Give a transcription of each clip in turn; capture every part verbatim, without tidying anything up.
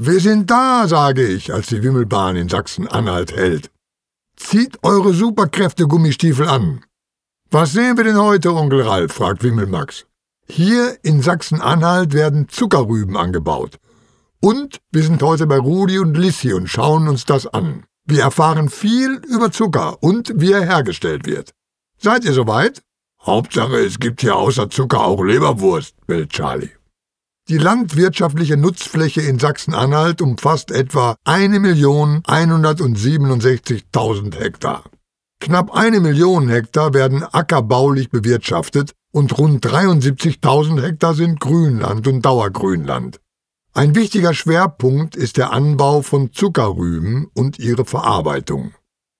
Wir sind da, sage ich, als die Wimmelbahn in Sachsen-Anhalt hält. Zieht eure Superkräfte-Gummistiefel an. Was sehen wir denn heute, Onkel Ralf? Fragt Wimmelmax. Hier in Sachsen-Anhalt werden Zuckerrüben angebaut. Und wir sind heute bei Rudi und Lissi und schauen uns das an. Wir erfahren viel über Zucker und wie er hergestellt wird. Seid ihr soweit? Hauptsache, es gibt hier außer Zucker auch Leberwurst, bellt Charlie. Die landwirtschaftliche Nutzfläche in Sachsen-Anhalt umfasst etwa eine Million hundertsiebenundsechzigtausend Hektar. Knapp eine Million Hektar werden ackerbaulich bewirtschaftet und rund dreiundsiebzigtausend Hektar sind Grünland und Dauergrünland. Ein wichtiger Schwerpunkt ist der Anbau von Zuckerrüben und ihre Verarbeitung.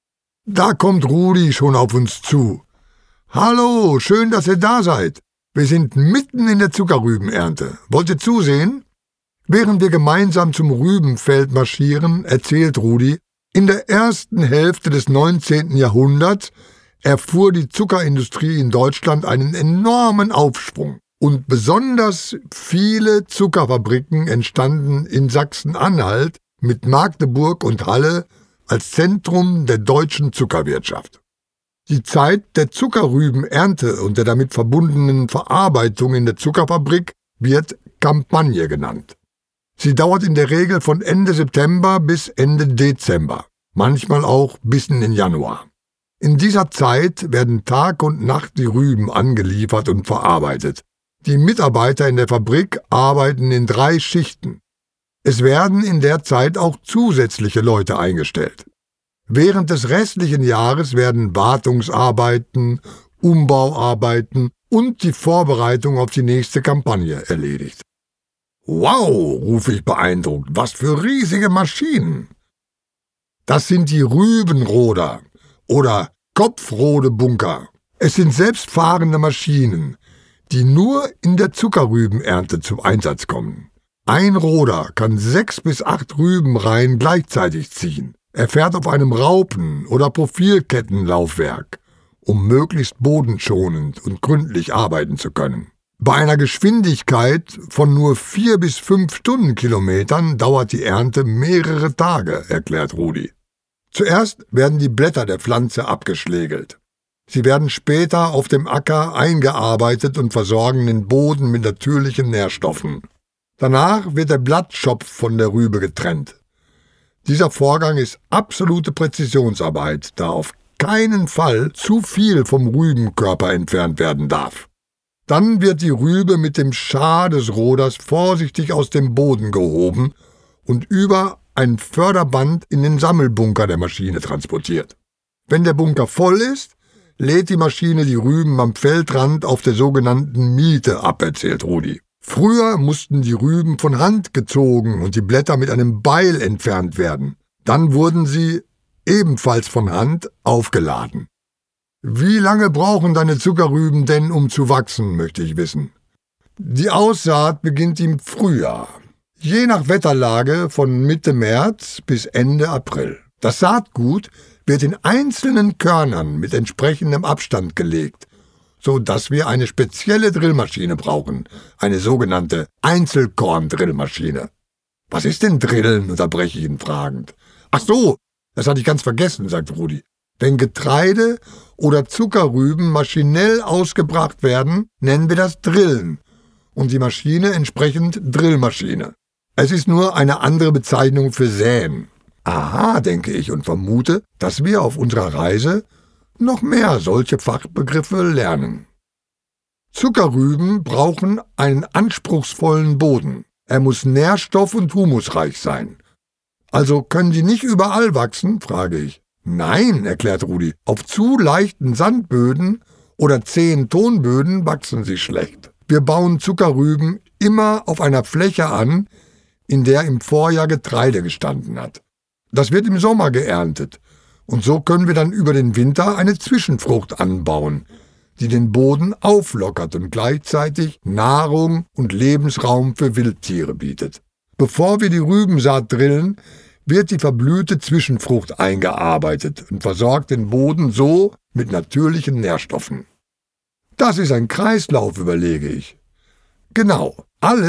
Da kommt Rudi schon auf uns zu. Hallo, schön, dass ihr da seid. Wir sind mitten in der Zuckerrübenernte. Wollt ihr zusehen? Während wir gemeinsam zum Rübenfeld marschieren, erzählt Rudi, in der ersten Hälfte des neunzehnten Jahrhunderts erfuhr die Zuckerindustrie in Deutschland einen enormen Aufschwung. Und besonders viele Zuckerfabriken entstanden in Sachsen-Anhalt mit Magdeburg und Halle als Zentrum der deutschen Zuckerwirtschaft. Die Zeit der Zuckerrübenernte und der damit verbundenen Verarbeitung in der Zuckerfabrik wird Kampagne genannt. Sie dauert in der Regel von Ende September bis Ende Dezember, manchmal auch bis in den Januar. In dieser Zeit werden Tag und Nacht die Rüben angeliefert und verarbeitet. Die Mitarbeiter in der Fabrik arbeiten in drei Schichten. Es werden in der Zeit auch zusätzliche Leute eingestellt. Während des restlichen Jahres werden Wartungsarbeiten, Umbauarbeiten und die Vorbereitung auf die nächste Kampagne erledigt. »Wow«, rufe ich beeindruckt, »was für riesige Maschinen!« Das sind die Rübenroder oder Kopfrodebunker. Es sind selbstfahrende Maschinen, die nur in der Zuckerrübenernte zum Einsatz kommen. Ein Roder kann sechs bis acht Rübenreihen gleichzeitig ziehen. Er fährt auf einem Raupen- oder Profilkettenlaufwerk, um möglichst bodenschonend und gründlich arbeiten zu können. Bei einer Geschwindigkeit von nur vier bis fünf Stundenkilometern dauert die Ernte mehrere Tage, erklärt Rudi. Zuerst werden die Blätter der Pflanze abgeschlägelt. Sie werden später auf dem Acker eingearbeitet und versorgen den Boden mit natürlichen Nährstoffen. Danach wird der Blattschopf von der Rübe getrennt. Dieser Vorgang ist absolute Präzisionsarbeit, da auf keinen Fall zu viel vom Rübenkörper entfernt werden darf. Dann wird die Rübe mit dem Schar des Roders vorsichtig aus dem Boden gehoben und über ein Förderband in den Sammelbunker der Maschine transportiert. Wenn der Bunker voll ist, lädt die Maschine die Rüben am Feldrand auf der sogenannten Miete ab, erzählt Rudi. Früher mussten die Rüben von Hand gezogen und die Blätter mit einem Beil entfernt werden. Dann wurden sie, ebenfalls von Hand, aufgeladen. Wie lange brauchen deine Zuckerrüben denn, um zu wachsen, möchte ich wissen. Die Aussaat beginnt im Frühjahr, je nach Wetterlage von Mitte März bis Ende April. Das Saatgut wird in einzelnen Körnern mit entsprechendem Abstand gelegt, so dass wir eine spezielle Drillmaschine brauchen, eine sogenannte Einzelkorn-Drillmaschine. Was ist denn Drillen, unterbreche ich ihn fragend. Ach so, das hatte ich ganz vergessen, sagt Rudi. Wenn Getreide oder Zuckerrüben maschinell ausgebracht werden, nennen wir das Drillen und die Maschine entsprechend Drillmaschine. Es ist nur eine andere Bezeichnung für Säen. Aha, denke ich und vermute, dass wir auf unserer Reise noch mehr solche Fachbegriffe lernen. Zuckerrüben brauchen einen anspruchsvollen Boden. Er muss nährstoff- und humusreich sein. Also können die nicht überall wachsen, frage ich. Nein, erklärt Rudi, auf zu leichten Sandböden oder zähen Tonböden wachsen sie schlecht. Wir bauen Zuckerrüben immer auf einer Fläche an, in der im Vorjahr Getreide gestanden hat. Das wird im Sommer geerntet. Und so können wir dann über den Winter eine Zwischenfrucht anbauen, die den Boden auflockert und gleichzeitig Nahrung und Lebensraum für Wildtiere bietet. Bevor wir die Rübensaat drillen, wird die verblühte Zwischenfrucht eingearbeitet und versorgt den Boden so mit natürlichen Nährstoffen. Das ist ein Kreislauf, überlege ich. Genau, alles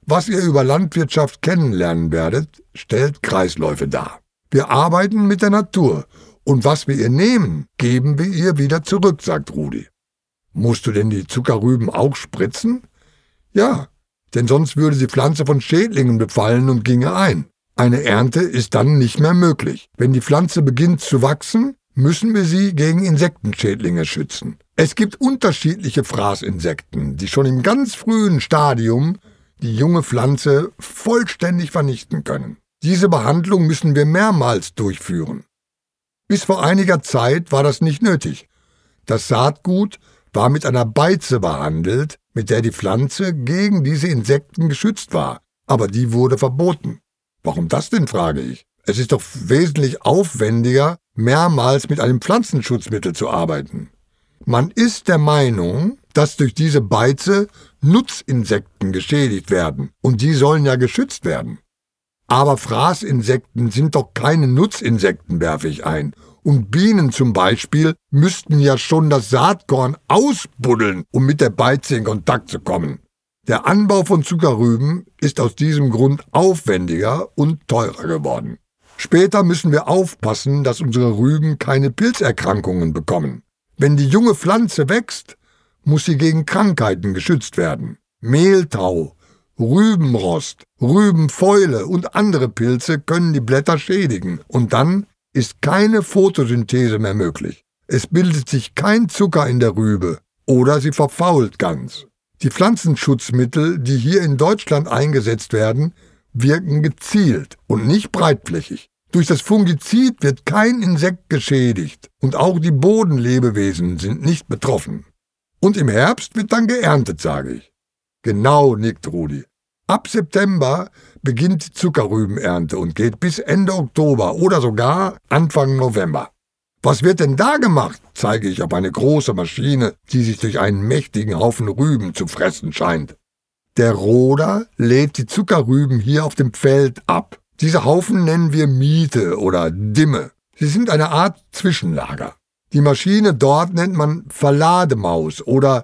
Was ihr über Landwirtschaft kennenlernen werdet, stellt Kreisläufe dar. Wir arbeiten mit der Natur und was wir ihr nehmen, geben wir ihr wieder zurück, sagt Rudi. Musst du denn die Zuckerrüben auch spritzen? Ja, denn sonst würde die Pflanze von Schädlingen befallen und ginge ein. Eine Ernte ist dann nicht mehr möglich. Wenn die Pflanze beginnt zu wachsen, müssen wir sie gegen Insektenschädlinge schützen. Es gibt unterschiedliche Fraßinsekten, die schon im ganz frühen Stadium die junge Pflanze vollständig vernichten können. Diese Behandlung müssen wir mehrmals durchführen. Bis vor einiger Zeit war das nicht nötig. Das Saatgut war mit einer Beize behandelt, mit der die Pflanze gegen diese Insekten geschützt war, aber die wurde verboten. Warum das denn, frage ich. Es ist doch wesentlich aufwendiger, mehrmals mit einem Pflanzenschutzmittel zu arbeiten. Man ist der Meinung, dass durch diese Beize Nutzinsekten geschädigt werden, und die sollen ja geschützt werden. Aber Fraßinsekten sind doch keine Nutzinsekten, werfe ich ein. Und Bienen zum Beispiel müssten ja schon das Saatkorn ausbuddeln, um mit der Beize in Kontakt zu kommen. Der Anbau von Zuckerrüben ist aus diesem Grund aufwendiger und teurer geworden. Später müssen wir aufpassen, dass unsere Rüben keine Pilzerkrankungen bekommen. Wenn die junge Pflanze wächst, muss sie gegen Krankheiten geschützt werden. Mehltau, Rübenrost, Rübenfäule und andere Pilze können die Blätter schädigen und dann ist keine Photosynthese mehr möglich. Es bildet sich kein Zucker in der Rübe oder sie verfault ganz. Die Pflanzenschutzmittel, die hier in Deutschland eingesetzt werden, wirken gezielt und nicht breitflächig. Durch das Fungizid wird kein Insekt geschädigt und auch die Bodenlebewesen sind nicht betroffen. Und im Herbst wird dann geerntet, sage ich. Genau, nickt Rudi. Ab September beginnt die Zuckerrübenernte und geht bis Ende Oktober oder sogar Anfang November. Was wird denn da gemacht, zeige ich auf eine große Maschine, die sich durch einen mächtigen Haufen Rüben zu fressen scheint. Der Roder lädt die Zuckerrüben hier auf dem Feld ab. Diese Haufen nennen wir Miete oder Dimme. Sie sind eine Art Zwischenlager. Die Maschine dort nennt man Verlademaus oder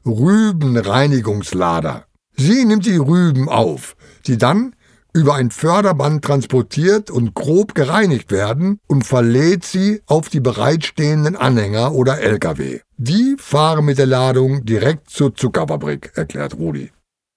Rübenreinigungslader. Sie nimmt die Rüben auf, die dann über ein Förderband transportiert und grob gereinigt werden und verlädt sie auf die bereitstehenden Anhänger oder L K W. Die fahren mit der Ladung direkt zur Zuckerfabrik, erklärt Rudi.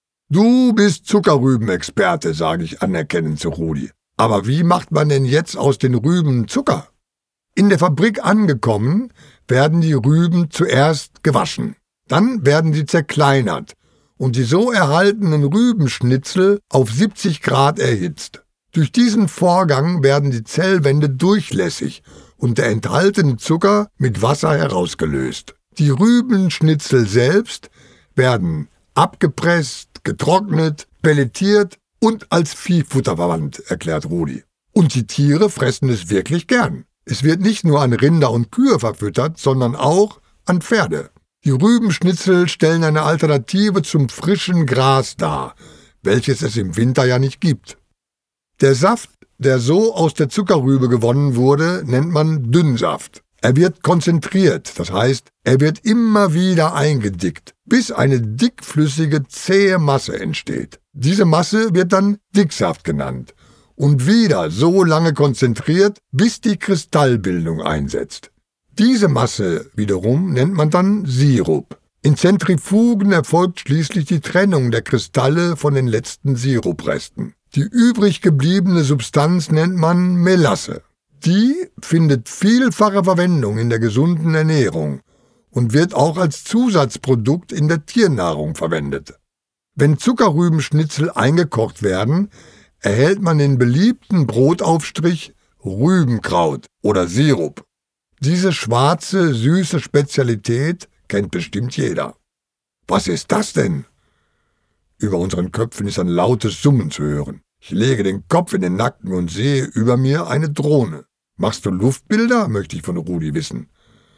Du bist Zuckerrübenexperte, sage ich anerkennend zu Rudi. Aber wie macht man denn jetzt aus den Rüben Zucker? In der Fabrik angekommen, werden die Rüben zuerst gewaschen. Dann werden sie zerkleinert und die so erhaltenen Rübenschnitzel auf siebzig Grad erhitzt. Durch diesen Vorgang werden die Zellwände durchlässig und der enthaltene Zucker mit Wasser herausgelöst. Die Rübenschnitzel selbst werden abgepresst, getrocknet, pelletiert und als Viehfutter verwandt, erklärt Rudi. Und die Tiere fressen es wirklich gern. Es wird nicht nur an Rinder und Kühe verfüttert, sondern auch an Pferde. Die Rübenschnitzel stellen eine Alternative zum frischen Gras dar, welches es im Winter ja nicht gibt. Der Saft, der so aus der Zuckerrübe gewonnen wurde, nennt man Dünnsaft. Er wird konzentriert, das heißt, er wird immer wieder eingedickt, bis eine dickflüssige, zähe Masse entsteht. Diese Masse wird dann Dicksaft genannt und wieder so lange konzentriert, bis die Kristallbildung einsetzt. Diese Masse wiederum nennt man dann Sirup. In Zentrifugen erfolgt schließlich die Trennung der Kristalle von den letzten Sirupresten. Die übrig gebliebene Substanz nennt man Melasse. Die findet vielfache Verwendung in der gesunden Ernährung und wird auch als Zusatzprodukt in der Tiernahrung verwendet. Wenn Zuckerrübenschnitzel eingekocht werden, erhält man den beliebten Brotaufstrich Rübenkraut oder Sirup. Diese schwarze, süße Spezialität kennt bestimmt jeder. Was ist das denn? Über unseren Köpfen ist ein lautes Summen zu hören. Ich lege den Kopf in den Nacken und sehe über mir eine Drohne. Machst du Luftbilder, möchte ich von Rudi wissen.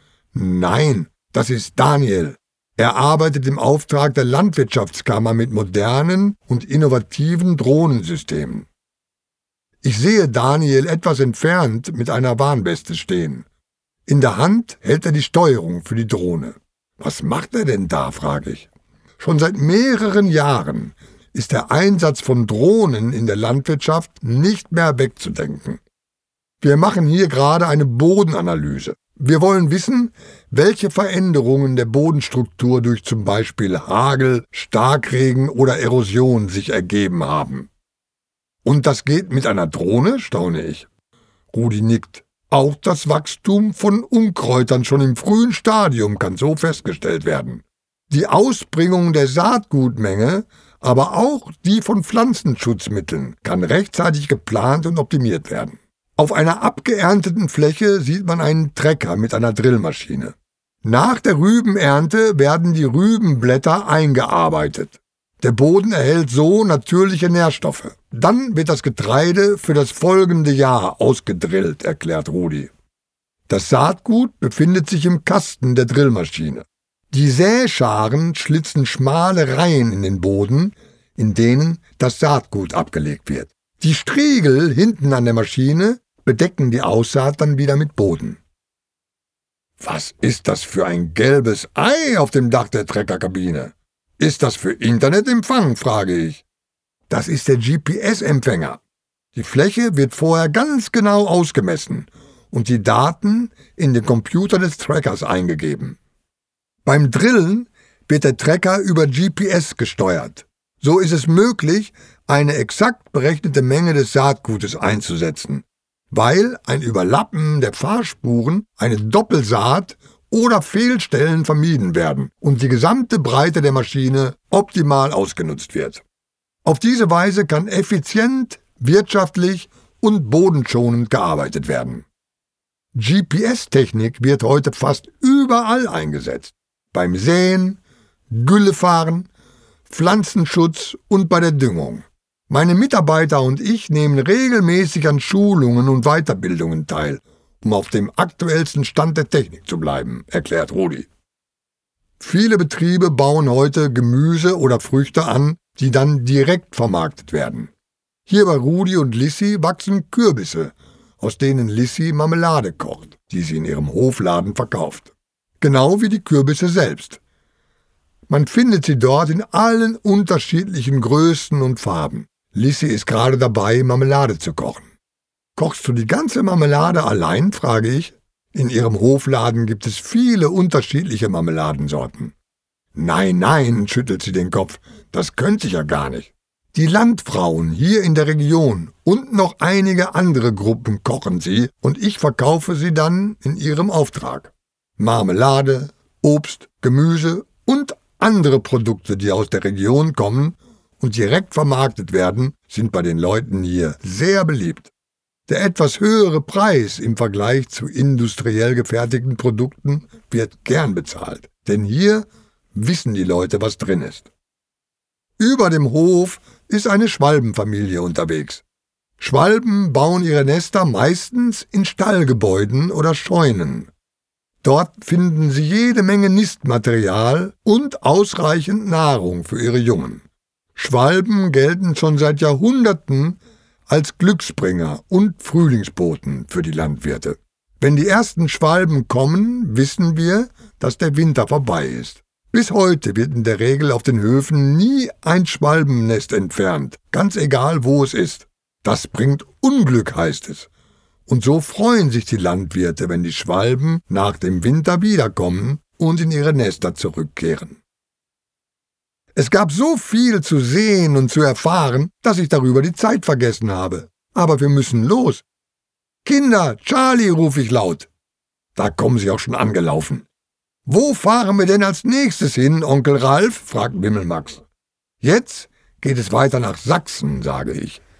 Nein, das ist Daniel. Er arbeitet im Auftrag der Landwirtschaftskammer mit modernen und innovativen Drohnensystemen. Ich sehe Daniel etwas entfernt mit einer Warnweste stehen. In der Hand hält er die Steuerung für die Drohne. Was macht er denn da, frage ich. Schon seit mehreren Jahren ist der Einsatz von Drohnen in der Landwirtschaft nicht mehr wegzudenken. Wir machen hier gerade eine Bodenanalyse. Wir wollen wissen, welche Veränderungen der Bodenstruktur durch zum Beispiel Hagel, Starkregen oder Erosion sich ergeben haben. Und das geht mit einer Drohne, staune ich. Rudi nickt. Auch das Wachstum von Unkräutern schon im frühen Stadium kann so festgestellt werden. Die Ausbringung der Saatgutmenge, aber auch die von Pflanzenschutzmitteln, kann rechtzeitig geplant und optimiert werden. Auf einer abgeernteten Fläche sieht man einen Trecker mit einer Drillmaschine. Nach der Rübenernte werden die Rübenblätter eingearbeitet. Der Boden erhält so natürliche Nährstoffe. Dann wird das Getreide für das folgende Jahr ausgedrillt, erklärt Rudi. Das Saatgut befindet sich im Kasten der Drillmaschine. Die Säscharen schlitzen schmale Reihen in den Boden, in denen das Saatgut abgelegt wird. Die Striegel hinten an der Maschine bedecken die Aussaat dann wieder mit Boden. Was ist das für ein gelbes Ei auf dem Dach der Treckerkabine? Ist das für Internetempfang, frage ich. Das ist der G P S-Empfänger. Die Fläche wird vorher ganz genau ausgemessen und die Daten in den Computer des Trackers eingegeben. Beim Drillen wird der Trecker über G P S gesteuert. So ist es möglich, eine exakt berechnete Menge des Saatgutes einzusetzen, weil ein Überlappen der Fahrspuren, eine Doppelsaat oder Fehlstellen vermieden werden und die gesamte Breite der Maschine optimal ausgenutzt wird. Auf diese Weise kann effizient, wirtschaftlich und bodenschonend gearbeitet werden. G P S-Technik wird heute fast überall eingesetzt. Beim Säen, Güllefahren, Pflanzenschutz und bei der Düngung. Meine Mitarbeiter und ich nehmen regelmäßig an Schulungen und Weiterbildungen teil, um auf dem aktuellsten Stand der Technik zu bleiben, erklärt Rudi. Viele Betriebe bauen heute Gemüse oder Früchte an, die dann direkt vermarktet werden. Hier bei Rudi und Lissi wachsen Kürbisse, aus denen Lissi Marmelade kocht, die sie in ihrem Hofladen verkauft. Genau wie die Kürbisse selbst. Man findet sie dort in allen unterschiedlichen Größen und Farben. Lissi ist gerade dabei, Marmelade zu kochen. Kochst du die ganze Marmelade allein, frage ich. In ihrem Hofladen gibt es viele unterschiedliche Marmeladensorten. Nein, nein, schüttelt sie den Kopf, das könnte ich ja gar nicht. Die Landfrauen hier in der Region und noch einige andere Gruppen kochen sie und ich verkaufe sie dann in ihrem Auftrag. Marmelade, Obst, Gemüse und andere Produkte, die aus der Region kommen und direkt vermarktet werden, sind bei den Leuten hier sehr beliebt. Der etwas höhere Preis im Vergleich zu industriell gefertigten Produkten wird gern bezahlt, denn hier wissen die Leute, was drin ist. Über dem Hof ist eine Schwalbenfamilie unterwegs. Schwalben bauen ihre Nester meistens in Stallgebäuden oder Scheunen. Dort finden sie jede Menge Nistmaterial und ausreichend Nahrung für ihre Jungen. Schwalben gelten schon seit Jahrhunderten als Glücksbringer und Frühlingsboten für die Landwirte. Wenn die ersten Schwalben kommen, wissen wir, dass der Winter vorbei ist. Bis heute wird in der Regel auf den Höfen nie ein Schwalbennest entfernt, ganz egal wo es ist. Das bringt Unglück, heißt es. Und so freuen sich die Landwirte, wenn die Schwalben nach dem Winter wiederkommen und in ihre Nester zurückkehren. Es gab so viel zu sehen und zu erfahren, dass ich darüber die Zeit vergessen habe. Aber wir müssen los. Kinder, Charlie, rufe ich laut. Da kommen sie auch schon angelaufen. Wo fahren wir denn als nächstes hin, Onkel Ralf? Fragt Wimmelmax. Jetzt geht es weiter nach Sachsen, sage ich.